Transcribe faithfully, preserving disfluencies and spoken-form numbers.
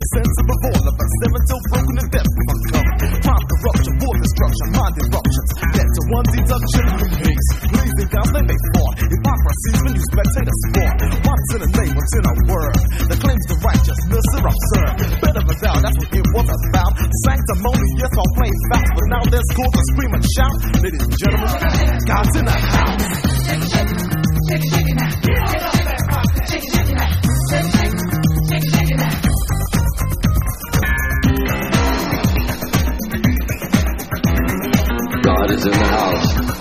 sensible of all of us. Seven till broken and death we've uncovered. Crime, corruption, war destruction, mind eruptions. Led to one deduction, peace. Pleasing God, they may fall. Hypocrisies when you spectate a sport. What's in a name, what's in a word? The claims to righteousness are absurd. Bit of a doubt, that's what it was about. Sanctimonious on plain facts, but now there's cause to scream and shout. Ladies and gentlemen, God's in the house. Shake it, shake it, shake it, shake it now. Get off that rock, shake it, shake it now. Shake it, shake it, shake it, shake it now. God is in the house.